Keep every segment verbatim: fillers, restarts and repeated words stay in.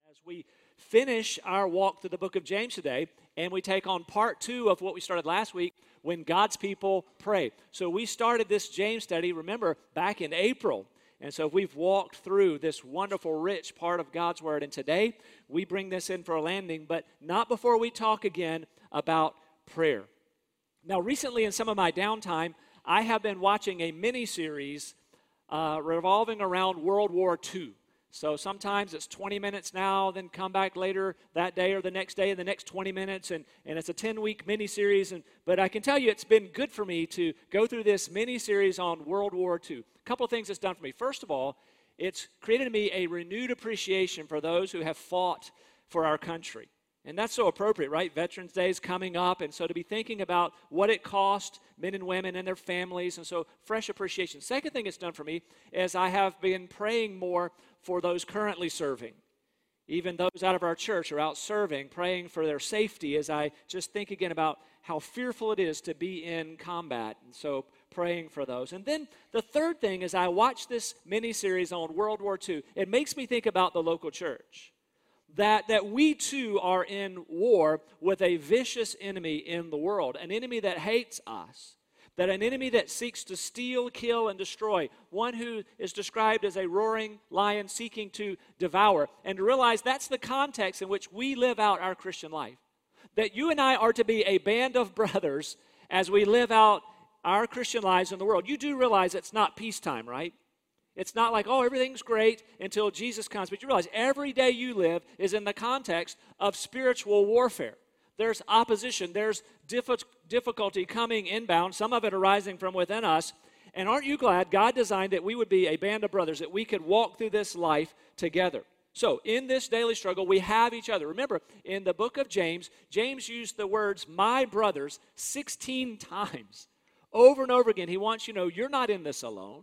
As we finish our walk through the book of James today, and we take on part two of what we started last week, when God's people pray. So we started this James study, remember, back in April. And so we've walked through this wonderful, rich part of God's Word. And today, we bring this in for a landing, but not before we talk again about prayer. Now, recently in some of my downtime, I have been watching a mini-series uh, revolving around World War Two. So sometimes it's twenty minutes now, then come back later that day or the next day and the next twenty minutes, and, and it's a ten-week mini-series. And, but I can tell you it's been good for me to go through this mini-series on World War Two. A couple of things it's done for me. First of all, it's created in me a renewed appreciation for those who have fought for our country. And that's so appropriate, right? Veterans Day is coming up, and so to be thinking about what it cost men and women and their families, and so fresh appreciation. Second thing it's done for me is I have been praying more for those currently serving. Even those out of our church are out serving, praying for their safety as I just think again about how fearful it is to be in combat, and so praying for those. And then the third thing is I watch this mini-series on World War Two. It makes me think about the local church. That, that we too are in war with a vicious enemy in the world, an enemy that hates us, that an enemy that seeks to steal, kill, and destroy, one who is described as a roaring lion seeking to devour, and to realize that's the context in which we live out our Christian life. That you and I are to be a band of brothers as we live out our Christian lives in the world. You do realize it's not peacetime, right? It's not like, oh, everything's great until Jesus comes. But you realize every day you live is in the context of spiritual warfare. There's opposition. There's diffi- difficulty coming inbound, some of it arising from within us. And aren't you glad God designed that we would be a band of brothers, that we could walk through this life together? So in this daily struggle, we have each other. Remember, in the book of James, James used the words, my brothers, sixteen times. Over and over again, he wants you to know you're not in this alone.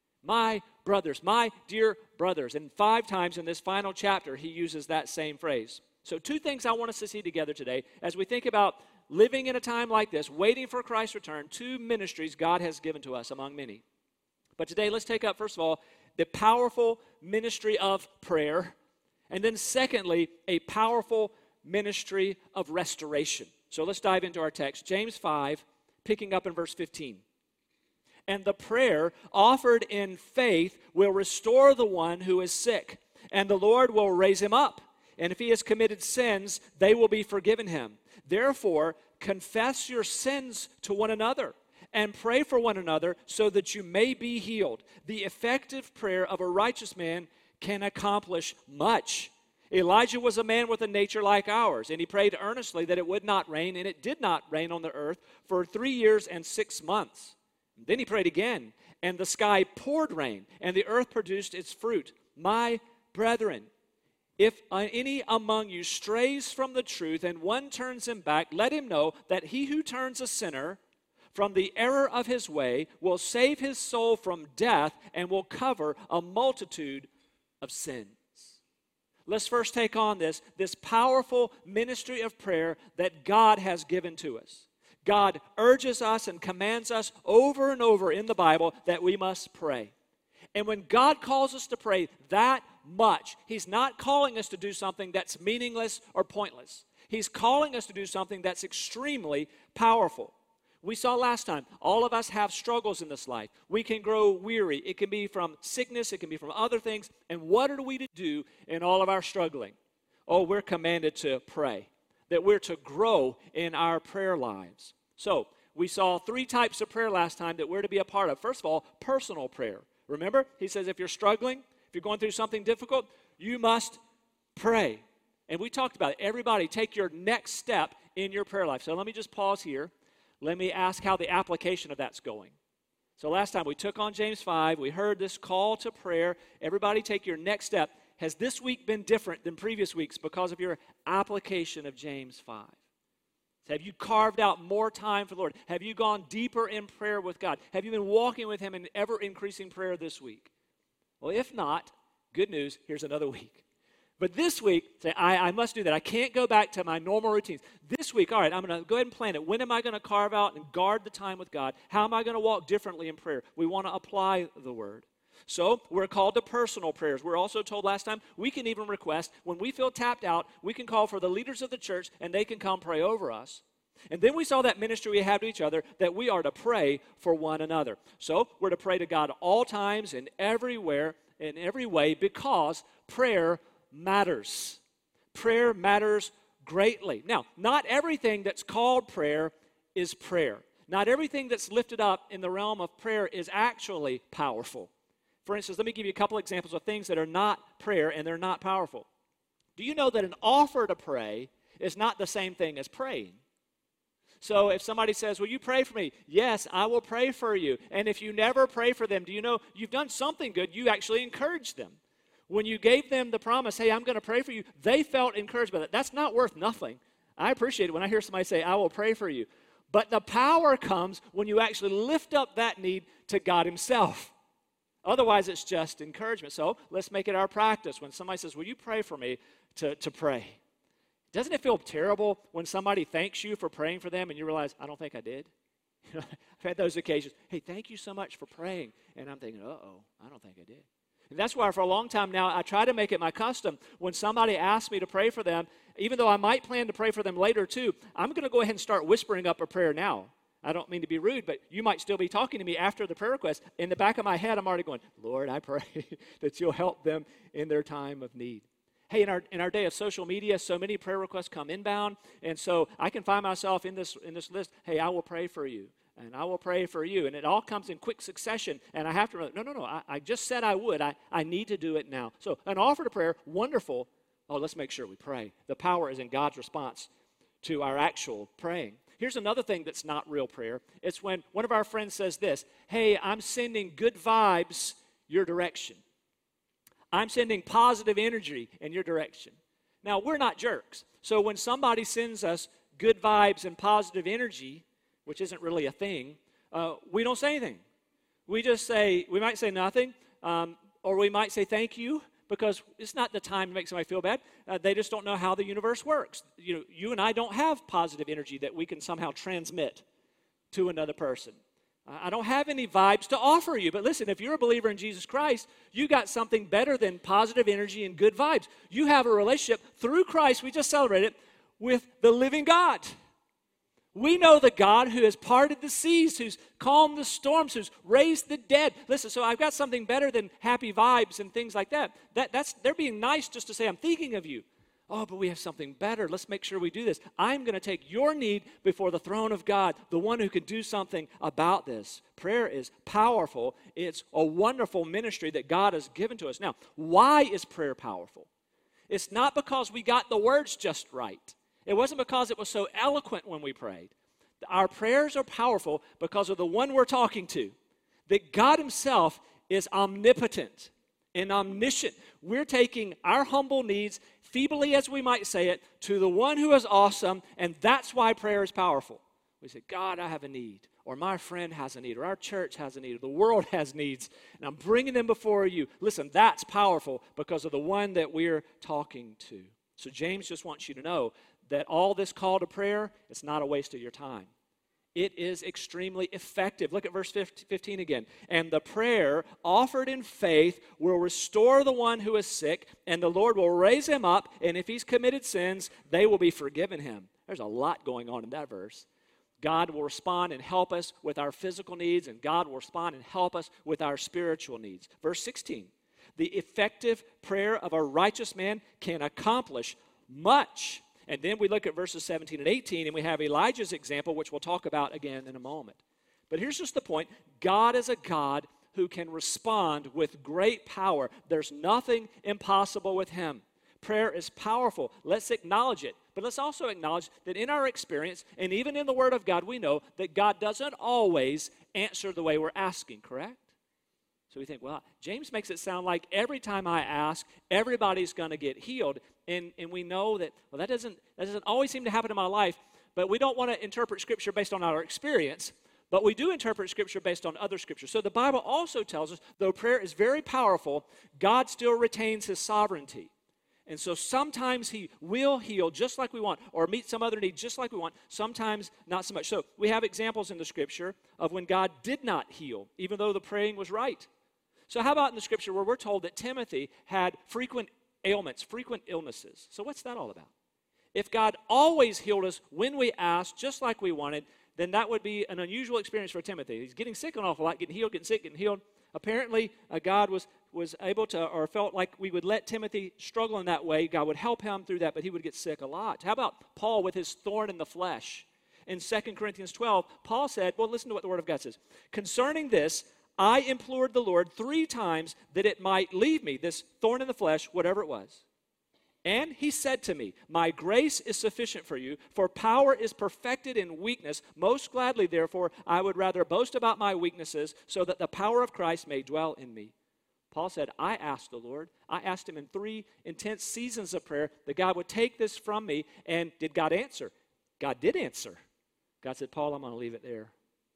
My brothers, my dear brothers. And five times in this final chapter, he uses that same phrase. So two things I want us to see together today as we think about living in a time like this, waiting for Christ's return, two ministries God has given to us among many. But today, let's take up, first of all, the powerful ministry of prayer. And then secondly, a powerful ministry of restoration. So let's dive into our text. James five, picking up in verse fifteen. And the prayer offered in faith will restore the one who is sick, and the Lord will raise him up. And if he has committed sins, they will be forgiven him. Therefore, confess your sins to one another, and pray for one another so that you may be healed. The effective prayer of a righteous man can accomplish much. Elijah was a man with a nature like ours, and he prayed earnestly that it would not rain, and it did not rain on the earth for three years and six months. Then he prayed again, and the sky poured rain, and the earth produced its fruit. My brethren, if any among you strays from the truth, and one turns him back, let him know that he who turns a sinner from the error of his way will save his soul from death and will cover a multitude of sins. Let's first take on this, this powerful ministry of prayer that God has given to us. God urges us and commands us over and over in the Bible that we must pray. And when God calls us to pray that much, He's not calling us to do something that's meaningless or pointless. He's calling us to do something that's extremely powerful. We saw last time, all of us have struggles in this life. We can grow weary. It can be from sickness. It can be from other things. And what are we to do in all of our struggling? Oh, we're commanded to pray, that we're to grow in our prayer lives. So, we saw three types of prayer last time that we're to be a part of. First of all, personal prayer. Remember, he says if you're struggling, if you're going through something difficult, you must pray. And we talked about it. Everybody, take your next step in your prayer life. So let me just pause here. Let me ask how the application of that's going. So last time we took on James five. We heard this call to prayer. Everybody take your next step. Has this week been different than previous weeks because of your application of James five? Have you carved out more time for the Lord? Have you gone deeper in prayer with God? Have you been walking with Him in ever-increasing prayer this week? Well, if not, good news, here's another week. But this week, say, I, I must do that. I can't go back to my normal routines. This week, all right, I'm going to go ahead and plan it. When am I going to carve out and guard the time with God? How am I going to walk differently in prayer? We want to apply the Word. So we're called to personal prayers. We're also told last time we can even request, when we feel tapped out, we can call for the leaders of the church and they can come pray over us. And then we saw that ministry we have to each other, that we are to pray for one another. So we're to pray to God all times and everywhere, in every way, because prayer matters. Prayer matters greatly. Now, not everything that's called prayer is prayer. Not everything that's lifted up in the realm of prayer is actually powerful. For instance, let me give you a couple examples of things that are not prayer and they're not powerful. Do you know that an offer to pray is not the same thing as praying? So if somebody says, will you pray for me? Yes, I will pray for you. And if you never pray for them, do you know you've done something good? You actually encouraged them. When you gave them the promise, hey, I'm going to pray for you, they felt encouraged by that. That's not worth nothing. I appreciate it when I hear somebody say, I will pray for you. But the power comes when you actually lift up that need to God himself. Otherwise, it's just encouragement. So let's make it our practice. When somebody says, will you pray for me, to, to pray. Doesn't it feel terrible when somebody thanks you for praying for them and you realize, I don't think I did? I've had those occasions. Hey, thank you so much for praying. And I'm thinking, uh-oh, I don't think I did. And that's why for a long time now, I try to make it my custom when somebody asks me to pray for them, even though I might plan to pray for them later too, I'm going to go ahead and start whispering up a prayer now. I don't mean to be rude, but you might still be talking to me after the prayer request. In the back of my head, I'm already going, Lord, I pray that you'll help them in their time of need. Hey, in our in our day of social media, so many prayer requests come inbound, and so I can find myself in this in this list, hey, I will pray for you, and I will pray for you, and it all comes in quick succession, and I have to, no, no, no, I, I just said I would. I, I need to do it now. So an offer to prayer, wonderful. Oh, let's make sure we pray. The power is in God's response to our actual praying. Here's another thing that's not real prayer. It's when one of our friends says this, hey, I'm sending good vibes your direction. I'm sending positive energy in your direction. Now, we're not jerks. So when somebody sends us good vibes and positive energy, which isn't really a thing, uh, we don't say anything. We just say, we might say nothing, um, or we might say thank you, because it's not the time to make somebody feel bad. Uh, they just don't know how the universe works. You know, you and I don't have positive energy that we can somehow transmit to another person. I don't have any vibes to offer you. But listen, if you're a believer in Jesus Christ, you got something better than positive energy and good vibes. You have a relationship through Christ, we just celebrated, with the living God. We know the God who has parted the seas, who's calmed the storms, who's raised the dead. Listen, so I've got something better than happy vibes and things like that. that that's, they're being nice just to say, I'm thinking of you. Oh, but we have something better. Let's make sure we do this. I'm going to take your need before the throne of God, the one who can do something about this. Prayer is powerful. It's a wonderful ministry that God has given to us. Now, why is prayer powerful? It's not because we got the words just right. It wasn't because it was so eloquent when we prayed. Our prayers are powerful because of the one we're talking to, that God himself is omnipotent and omniscient. We're taking our humble needs, feebly as we might say it, to the one who is awesome, and that's why prayer is powerful. We say, God, I have a need, or my friend has a need, or our church has a need, or the world has needs, and I'm bringing them before you. Listen, that's powerful because of the one that we're talking to. So James just wants you to know that all this call to prayer, it's not a waste of your time. It is extremely effective. Look at verse fifteen again. And the prayer offered in faith will restore the one who is sick, and the Lord will raise him up, and if he's committed sins, they will be forgiven him. There's a lot going on in that verse. God will respond and help us with our physical needs, and God will respond and help us with our spiritual needs. Verse sixteen. The effective prayer of a righteous man can accomplish much. And then we look at verses seventeen and eighteen, and we have Elijah's example, which we'll talk about again in a moment. But here's just the point. God is a God who can respond with great power. There's nothing impossible with him. Prayer is powerful. Let's acknowledge it. But let's also acknowledge that in our experience, and even in the Word of God, we know that God doesn't always answer the way we're asking, correct? So we think, well, James makes it sound like every time I ask, everybody's going to get healed. And, and we know that, well, that doesn't, that doesn't always seem to happen in my life. But we don't want to interpret Scripture based on our experience. But we do interpret Scripture based on other Scriptures. So the Bible also tells us, though prayer is very powerful, God still retains his sovereignty. And so sometimes he will heal just like we want, or meet some other need just like we want, sometimes not so much. So we have examples in the Scripture of when God did not heal, even though the praying was right. So how about in the scripture where we're told that Timothy had frequent ailments, frequent illnesses? So what's that all about? If God always healed us when we asked, just like we wanted, then that would be an unusual experience for Timothy. He's getting sick an awful lot, getting healed, getting sick, getting healed. Apparently, uh, God was, was able to, or felt like we would let Timothy struggle in that way. God would help him through that, but he would get sick a lot. How about Paul with his thorn in the flesh? In Second Corinthians twelve, Paul said, well, listen to what the Word of God says. Concerning this, I implored the Lord three times that it might leave me, this thorn in the flesh, whatever it was. And he said to me, my grace is sufficient for you, for power is perfected in weakness. Most gladly, therefore, I would rather boast about my weaknesses, so that the power of Christ may dwell in me. Paul said, I asked the Lord. I asked him in three intense seasons of prayer that God would take this from me. And did God answer? God did answer. God said, Paul, I'm going to leave it there.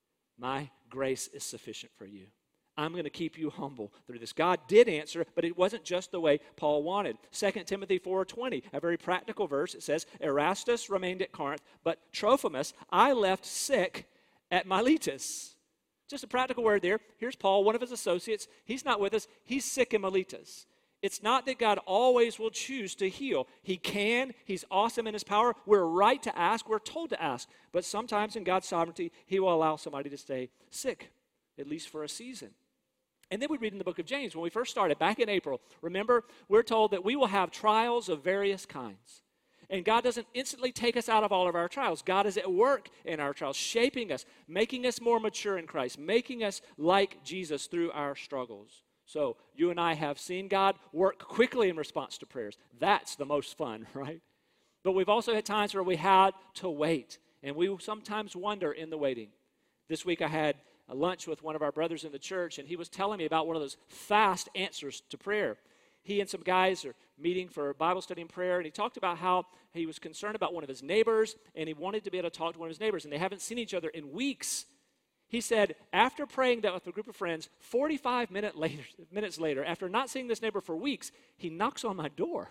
My grace is sufficient for you. I'm going to keep you humble through this. God did answer, but it wasn't just the way Paul wanted. Second Timothy four twenty, a very practical verse. It says, Erastus remained at Corinth, but Trophimus I left sick at Miletus. Just a practical word there. Here's Paul, one of his associates. He's not with us. He's sick in Miletus. It's not that God always will choose to heal. He can. He's awesome in his power. We're right to ask. We're told to ask. But sometimes in God's sovereignty, he will allow somebody to stay sick, at least for a season. And then we read in the book of James, when we first started back in April, remember, we're told that we will have trials of various kinds. And God doesn't instantly take us out of all of our trials. God is at work in our trials, shaping us, making us more mature in Christ, making us like Jesus through our struggles. So you and I have seen God work quickly in response to prayers. That's the most fun, right? But we've also had times where we had to wait, and we sometimes wonder in the waiting. This week I had a lunch with one of our brothers in the church, and he was telling me about one of those fast answers to prayer. He and some guys are meeting for Bible study and prayer, and he talked about how he was concerned about one of his neighbors, and he wanted to be able to talk to one of his neighbors, and they haven't seen each other in weeks. He said, after praying that with a group of friends, forty-five minute later, minutes later, after not seeing this neighbor for weeks, he knocks on my door.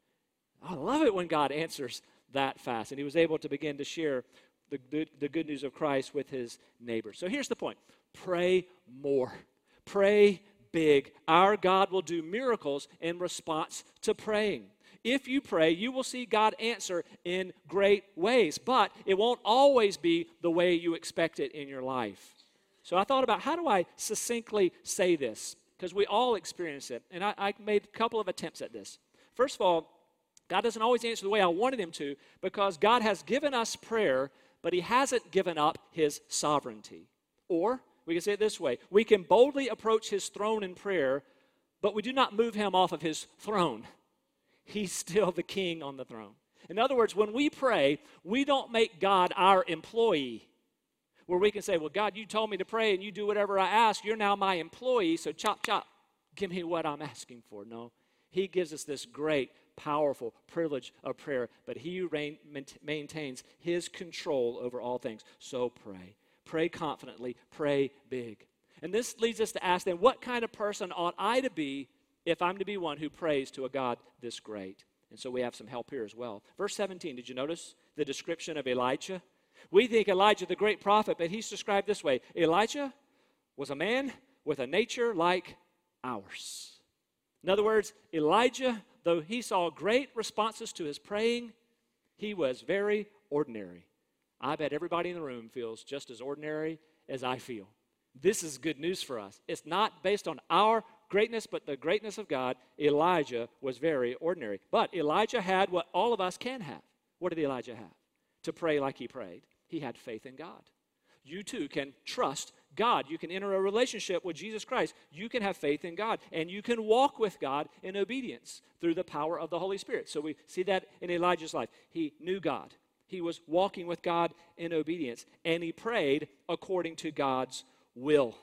I love it when God answers that fast, and he was able to begin to share the good, the good news of Christ with his neighbors. So here's the point. Pray more. Pray big. Our God will do miracles in response to praying. If you pray, you will see God answer in great ways, but it won't always be the way you expect it in your life. So I thought about, how do I succinctly say this? Because we all experience it, and I, I made a couple of attempts at this. First of all, God doesn't always answer the way I wanted him to, because God has given us prayer, but he hasn't given up his sovereignty. Or, we can say it this way, we can boldly approach his throne in prayer, but we do not move him off of his throne. He's still the king on the throne. In other words, when we pray, we don't make God our employee, where we can say, well, God, you told me to pray and you do whatever I ask. You're now my employee, so chop, chop, give me what I'm asking for. No, he gives us this great, powerful privilege of prayer, but he reign, maintains his control over all things. So pray. Pray confidently. Pray big. And this leads us to ask then, what kind of person ought I to be if I'm to be one who prays to a God this great? And so we have some help here as well. Verse seventeen, did you notice the description of Elijah? We think Elijah the great prophet, but he's described this way. Elijah was a man with a nature like ours. In other words, Elijah, though he saw great responses to his praying, he was very ordinary. I bet everybody in the room feels just as ordinary as I feel. This is good news for us. It's not based on our greatness, but the greatness of God. Elijah was very ordinary. But Elijah had what all of us can have. What did Elijah have? To pray like he prayed. He had faith in God. You too can trust God. You can enter a relationship with Jesus Christ. You can have faith in God, and you can walk with God in obedience through the power of the Holy Spirit. So we see that in Elijah's life. He knew God. He was walking with God in obedience, and he prayed according to God's will.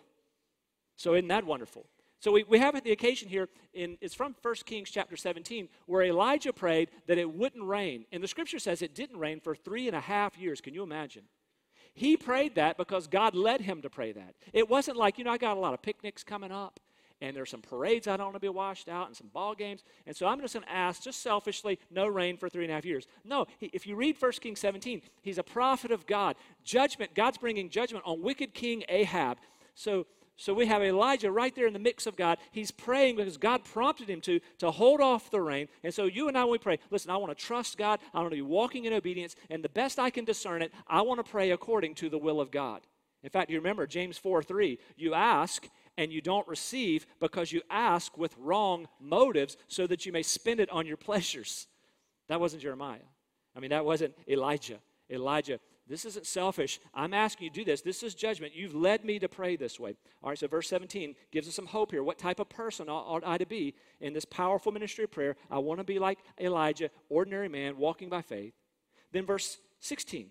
So isn't that wonderful? So we, we have the occasion here, in, it's from First Kings chapter seventeen, where Elijah prayed that it wouldn't rain. And the scripture says it didn't rain for three and a half years. Can you imagine? He prayed that because God led him to pray that. It wasn't like, you know, I got a lot of picnics coming up, and there's some parades I don't want to be washed out, and some ball games, and so I'm just going to ask, just selfishly, no rain for three and a half years. No, he, if you read First Kings seventeen, he's a prophet of God. Judgment, God's bringing judgment on wicked King Ahab. So So we have Elijah right there in the mix of God. He's praying because God prompted him to, to hold off the rain. And so you and I, when we pray, listen, I want to trust God. I want to be walking in obedience. And the best I can discern it, I want to pray according to the will of God. In fact, you remember James four three, you ask and you don't receive because you ask with wrong motives so that you may spend it on your pleasures. That wasn't Jeremiah. I mean, that wasn't Elijah. Elijah, this isn't selfish. I'm asking you to do this. This is judgment. You've led me to pray this way. All right, so verse seventeen gives us some hope here. What type of person ought I to be in this powerful ministry of prayer? I want to be like Elijah, ordinary man, walking by faith. Then verse sixteen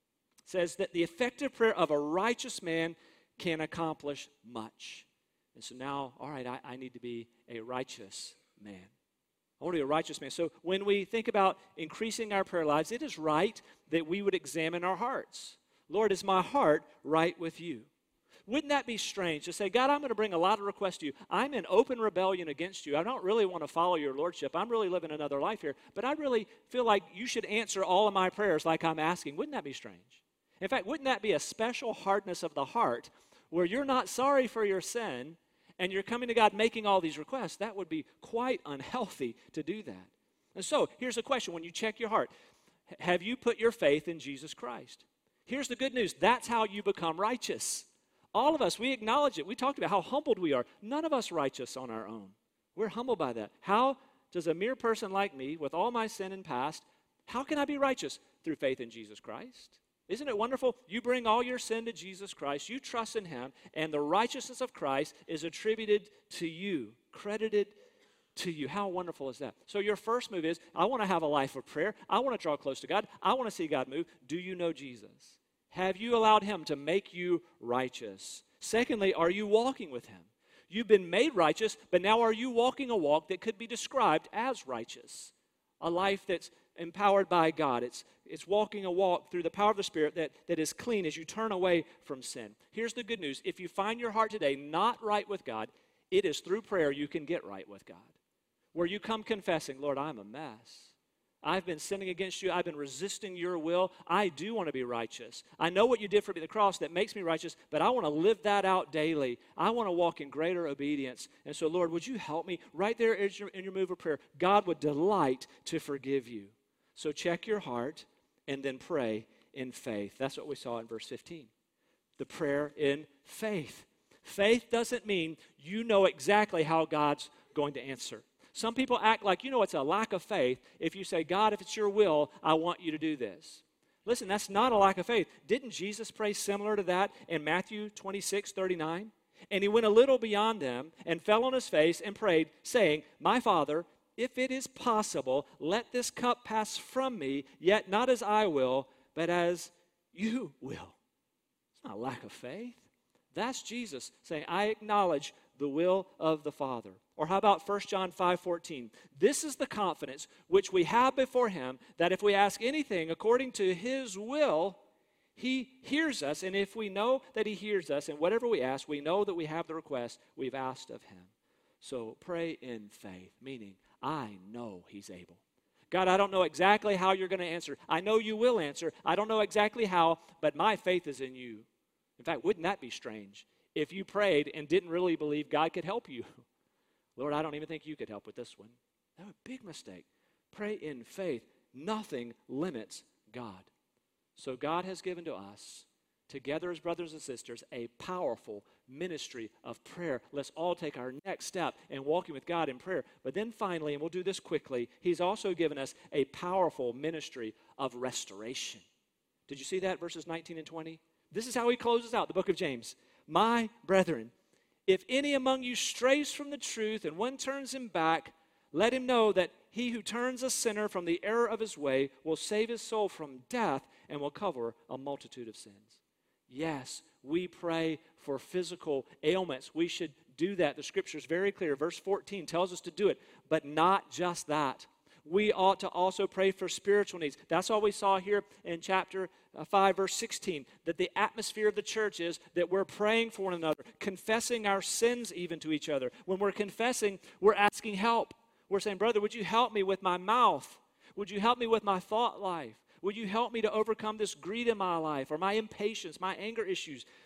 says that the effective prayer of a righteous man can accomplish much. And so now, all right, I, I need to be a righteous man. I want to be a righteous man. So when we think about increasing our prayer lives, it is right that we would examine our hearts. Lord, is my heart right with you? Wouldn't that be strange to say, God, I'm going to bring a lot of requests to you. I'm in open rebellion against you. I don't really want to follow your lordship. I'm really living another life here. But I really feel like you should answer all of my prayers like I'm asking. Wouldn't that be strange? In fact, wouldn't that be a special hardness of the heart where you're not sorry for your sin and you're coming to God making all these requests? That would be quite unhealthy to do that. And so here's a question. When you check your heart, have you put your faith in Jesus Christ? Here's the good news. That's how you become righteous. All of us, we acknowledge it. We talked about how humbled we are. None of us righteous on our own. We're humbled by that. How does a mere person like me, with all my sin and past, how can I be righteous? Through faith in Jesus Christ. Isn't it wonderful? You bring all your sin to Jesus Christ, you trust in him, and the righteousness of Christ is attributed to you, credited to you. How wonderful is that? So your first move is, I want to have a life of prayer. I want to draw close to God. I want to see God move. Do you know Jesus? Have you allowed him to make you righteous? Secondly, are you walking with him? You've been made righteous, but now are you walking a walk that could be described as righteous? A life that's empowered by God. It's, it's walking a walk through the power of the Spirit that, that is clean as you turn away from sin. Here's the good news. If you find your heart today not right with God, it is through prayer you can get right with God. Where you come confessing, Lord, I'm a mess. I've been sinning against you. I've been resisting your will. I do want to be righteous. I know what you did for me at the cross that makes me righteous, but I want to live that out daily. I want to walk in greater obedience. And so, Lord, would you help me? Right there in your, in your move of prayer, God would delight to forgive you. So check your heart and then pray in faith. That's what we saw in verse fifteen. The prayer in faith. Faith doesn't mean you know exactly how God's going to answer. Some people act like, you know, it's a lack of faith if you say, God, if it's your will, I want you to do this. Listen, that's not a lack of faith. Didn't Jesus pray similar to that in Matthew twenty-six thirty-nine? And he went a little beyond them and fell on his face and prayed, saying, my Father, if it is possible, let this cup pass from me, yet not as I will, but as you will. It's not a lack of faith. That's Jesus saying, I acknowledge the will of the Father. Or how about First John five fourteen? This is the confidence which we have before him, that if we ask anything according to his will, he hears us. And if we know that he hears us, and whatever we ask, we know that we have the request we've asked of him. So pray in faith, meaning I know he's able. God, I don't know exactly how you're going to answer. I know you will answer. I don't know exactly how, but my faith is in you. In fact, wouldn't that be strange if you prayed and didn't really believe God could help you? Lord, I don't even think you could help with this one. That would be a big mistake. Pray in faith. Nothing limits God. So God has given to us, together as brothers and sisters, a powerful ministry of prayer. Let's all take our next step in walking with God in prayer. But then finally, and we'll do this quickly, he's also given us a powerful ministry of restoration. Did you see that, verses nineteen and twenty? This is how he closes out the book of James. My brethren, if any among you strays from the truth and one turns him back, let him know that he who turns a sinner from the error of his way will save his soul from death and will cover a multitude of sins. Yes, we pray for physical ailments. We should do that. The scripture is very clear. Verse fourteen tells us to do it, but not just that. We ought to also pray for spiritual needs. That's all we saw here in chapter five, verse sixteen, that the atmosphere of the church is that we're praying for one another, confessing our sins even to each other. When we're confessing, we're asking help. We're saying, brother, would you help me with my mouth? Would you help me with my thought life? Would you help me to overcome this greed in my life or my impatience, my anger issues?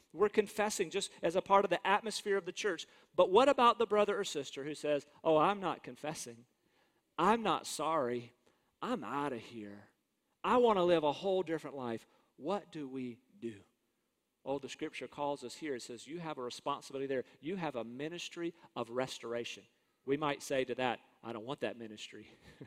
We're confessing just as a part of the atmosphere of the church. But what about the brother or sister who says, oh, I'm not confessing. I'm not sorry. I'm out of here. I want to live a whole different life. What do we do? Oh, the scripture calls us here. It says you have a responsibility there. You have a ministry of restoration. We might say to that, I don't want that ministry.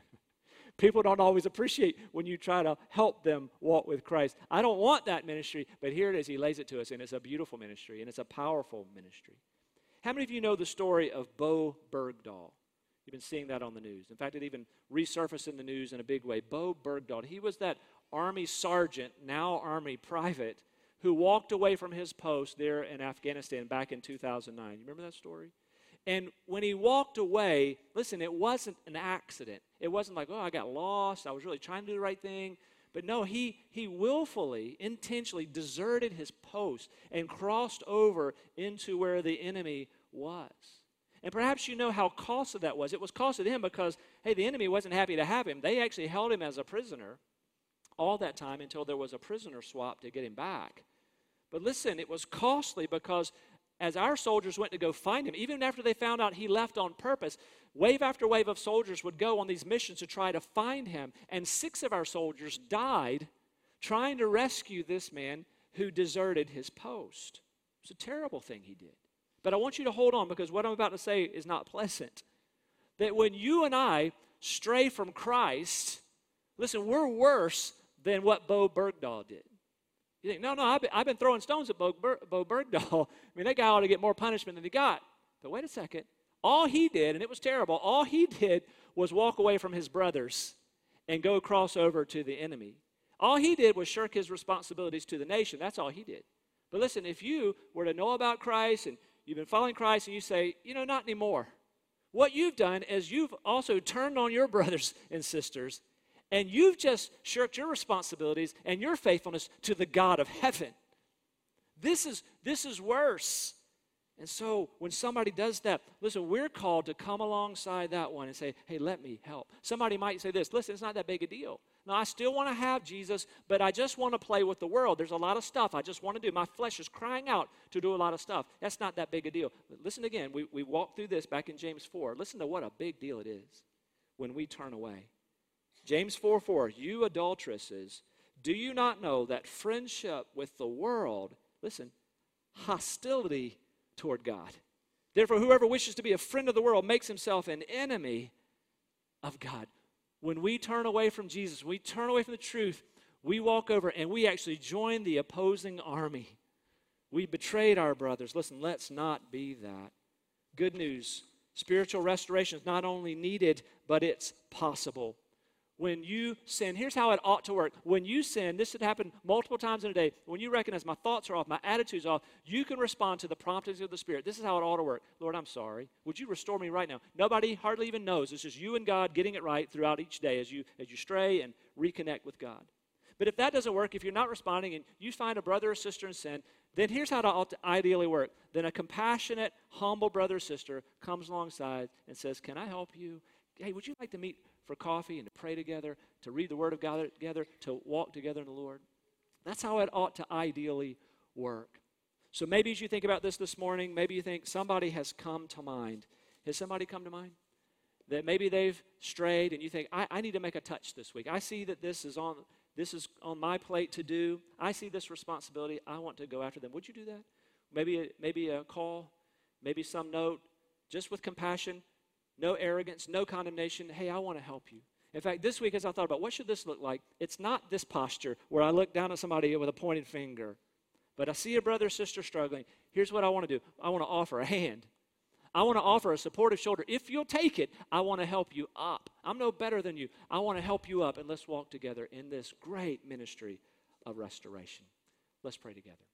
People don't always appreciate when you try to help them walk with Christ. I don't want that ministry, but here it is. He lays it to us, and it's a beautiful ministry, and it's a powerful ministry. How many of you know the story of Bo Bergdahl? You've been seeing that on the news. In fact, it even resurfaced in the news in a big way. Bo Bergdahl, he was that Army sergeant, now Army private, who walked away from his post there in Afghanistan back in two thousand nine. You remember that story? And when he walked away, listen, it wasn't an accident. It wasn't like, oh, I got lost. I was really trying to do the right thing. But no, he, he willfully, intentionally deserted his post and crossed over into where the enemy was. And perhaps you know how costly that was. It was costly to him because, hey, the enemy wasn't happy to have him. They actually held him as a prisoner all that time until there was a prisoner swap to get him back. But listen, it was costly because as our soldiers went to go find him, even after they found out he left on purpose, wave after wave of soldiers would go on these missions to try to find him. And six of our soldiers died trying to rescue this man who deserted his post. It's a terrible thing he did. But I want you to hold on because what I'm about to say is not pleasant. That when you and I stray from Christ, listen, we're worse than what Bo Bergdahl did. You think, no, no, I've been, I've been throwing stones at Bo, Ber, Bo Bergdahl. I mean, that guy ought to get more punishment than he got. But wait a second. All he did, and it was terrible, all he did was walk away from his brothers and go cross over to the enemy. All he did was shirk his responsibilities to the nation. That's all he did. But listen, if you were to know about Christ and you've been following Christ and you say, you know, not anymore. What you've done is you've also turned on your brothers and sisters and you've just shirked your responsibilities and your faithfulness to the God of heaven. This is, this is worse. And so when somebody does that, listen, we're called to come alongside that one and say, hey, let me help. Somebody might say this, listen, it's not that big a deal. No, I still want to have Jesus, but I just want to play with the world. There's a lot of stuff I just want to do. My flesh is crying out to do a lot of stuff. That's not that big a deal. But listen again, we, we walked through this back in James four. Listen to what a big deal it is when we turn away. James four four, you adulteresses, do you not know that friendship with the world, listen, hostility toward God. Therefore, whoever wishes to be a friend of the world makes himself an enemy of God. When we turn away from Jesus, we turn away from the truth, we walk over and we actually join the opposing army. We betrayed our brothers. Listen, let's not be that. Good news, spiritual restoration is not only needed, but it's possible. When you sin, here's how it ought to work. When you sin, this should happen multiple times in a day. When you recognize my thoughts are off, my attitude's off, you can respond to the promptings of the Spirit. This is how it ought to work. Lord, I'm sorry. Would you restore me right now? Nobody hardly even knows. It's just you and God getting it right throughout each day as you, as you stray and reconnect with God. But if that doesn't work, if you're not responding and you find a brother or sister in sin, then here's how it ought to ideally work. Then a compassionate, humble brother or sister comes alongside and says, can I help you? Hey, would you like to meet for coffee and to pray together, to read the Word of God together, to walk together in the Lord? That's how it ought to ideally work. So maybe as you think about this this morning, maybe you think somebody has come to mind. Has somebody come to mind? That maybe they've strayed and you think, I, I need to make a touch this week. I see that this is on this is on my plate to do. I see this responsibility. I want to go after them. Would you do that? Maybe a, maybe a call, maybe some note, just with compassion. No arrogance, no condemnation. Hey, I want to help you. In fact, this week as I thought about what should this look like, it's not this posture where I look down at somebody with a pointed finger, but I see a brother or sister struggling. Here's what I want to do. I want to offer a hand. I want to offer a supportive shoulder. If you'll take it, I want to help you up. I'm no better than you. I want to help you up, and let's walk together in this great ministry of restoration. Let's pray together.